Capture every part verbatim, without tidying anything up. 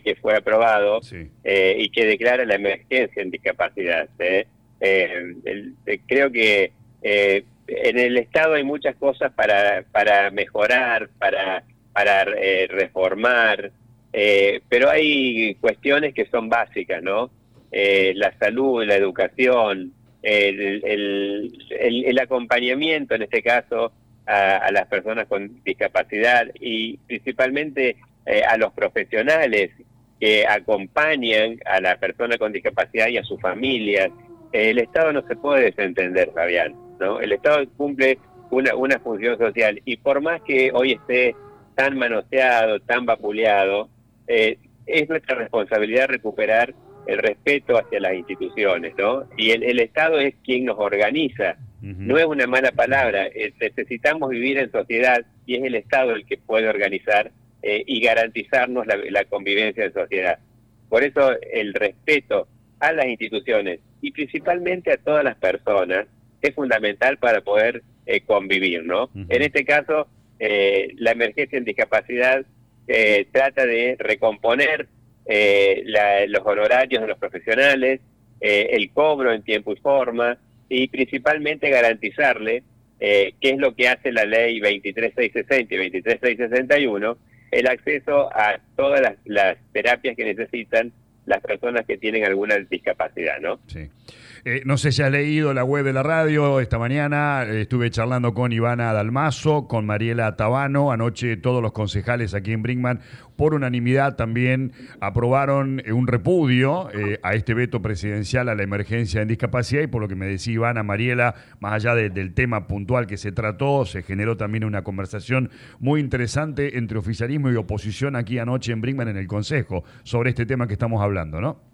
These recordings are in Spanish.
que fue aprobado Sí. eh, y que declara la emergencia en discapacidad. ¿eh? Eh, el, eh, creo que eh, en el Estado hay muchas cosas para, para mejorar, para, para eh, reformar, eh, pero hay cuestiones que son básicas, ¿no? Eh, la salud, la educación, el, el, el, el acompañamiento, en este caso, a, a las personas con discapacidad y principalmente eh, a los profesionales que acompañan a la persona con discapacidad y a sus familias. Eh, el Estado no se puede desentender, Fabián, ¿no? El Estado cumple una, una función social y por más que hoy esté tan manoseado, tan vapuleado, eh, es nuestra responsabilidad recuperar el respeto hacia las instituciones, ¿no? Y el, el Estado es quien nos organiza. Uh-huh. No es una mala palabra, eh, necesitamos vivir en sociedad y es el Estado el que puede organizar eh, y garantizarnos la, la convivencia en sociedad. Por eso el respeto a las instituciones y principalmente a todas las personas es fundamental para poder eh, convivir, ¿no? Uh-huh. En este caso, eh, la emergencia en discapacidad eh, trata de recomponer eh, la, los honorarios de los profesionales, eh, el cobro en tiempo y forma, y principalmente garantizarle, eh, que es lo que hace la ley veintitrés mil seiscientos sesenta y veintitrés mil seiscientos sesenta y uno, el acceso a todas las, las terapias que necesitan las personas que tienen alguna discapacidad, ¿no? Sí. Eh, no sé si has leído la web de la radio. Esta mañana eh, estuve charlando con Ivana Dalmazo, con Mariela Tabano. Anoche todos los concejales aquí en Brinkman, por unanimidad también, aprobaron eh, un repudio eh, a este veto presidencial a la emergencia en discapacidad. Y por lo que me decía Ivana, Mariela, más allá de, del tema puntual que se trató, se generó también una conversación muy interesante entre oficialismo y oposición aquí anoche en Brinkman, en el Consejo, sobre este tema que estamos hablando, ¿no?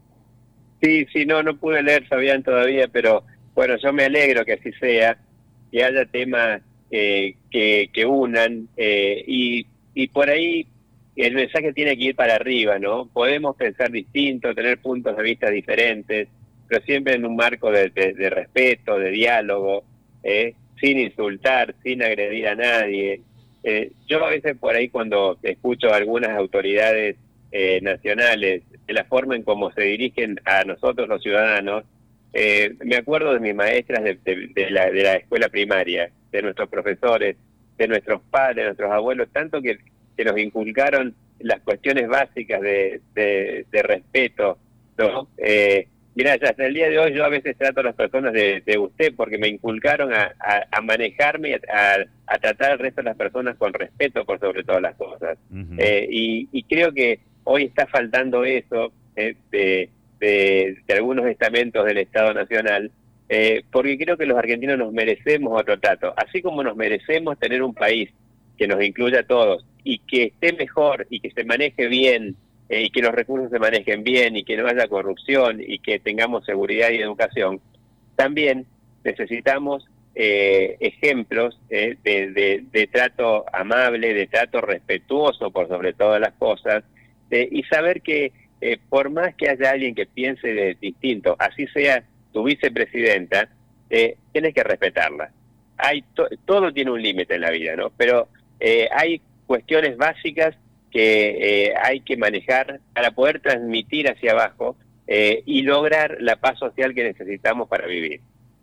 Sí, sí, no, no pude leer, Fabián, todavía, pero bueno, yo me alegro que así sea, que haya temas eh, que, que unan eh, y, y por ahí el mensaje tiene que ir para arriba, ¿no? Podemos pensar distinto, tener puntos de vista diferentes, pero siempre en un marco de, de, de respeto, de diálogo, eh, sin insultar, sin agredir a nadie. Eh, yo a veces por ahí cuando escucho a algunas autoridades eh, nacionales, de la forma en cómo se dirigen a nosotros los ciudadanos, eh, me acuerdo de mis maestras de, de, de, la, de la escuela primaria, de nuestros profesores, de nuestros padres, de nuestros abuelos, tanto que, que nos inculcaron las cuestiones básicas de, de, de respeto, ¿no? Eh, mirá, hasta el día de hoy yo a veces trato a las personas de, de usted porque me inculcaron a, a, a manejarme y a, a, a tratar al resto de las personas con respeto por sobre todas las cosas. Uh-huh. eh, y, y creo que hoy está faltando eso eh, de, de, de algunos estamentos del Estado Nacional, eh, porque creo que los argentinos nos merecemos otro trato, así como nos merecemos tener un país que nos incluya a todos y que esté mejor y que se maneje bien eh, y que los recursos se manejen bien y que no haya corrupción y que tengamos seguridad y educación. También necesitamos eh, ejemplos eh, de, de, de trato amable, de trato respetuoso por sobre todas las cosas. Eh, y saber que eh, por más que haya alguien que piense de distinto, así sea tu vicepresidenta, eh, tienes que respetarla. Hay to todo tiene un límite en la vida, ¿no? Pero eh, hay cuestiones básicas que eh, hay que manejar para poder transmitir hacia abajo eh, y lograr la paz social que necesitamos para vivir.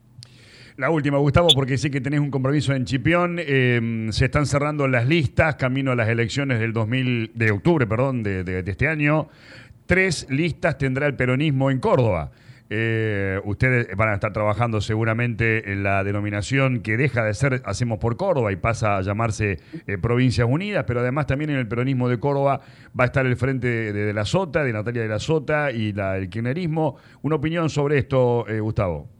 La última, Gustavo, porque sé que tenés un compromiso en Chipión. Eh, se están cerrando las listas camino a las elecciones del dos mil de octubre, perdón, de, de, de este año. Tres listas tendrá el peronismo en Córdoba. Eh, ustedes van a estar trabajando seguramente en la denominación que deja de ser Hacemos por Córdoba y pasa a llamarse eh, Provincias Unidas, pero además también en el peronismo de Córdoba va a estar el frente de, de la Sota, de Natalia de la Sota y la, el kirchnerismo. Una opinión sobre esto, eh, Gustavo.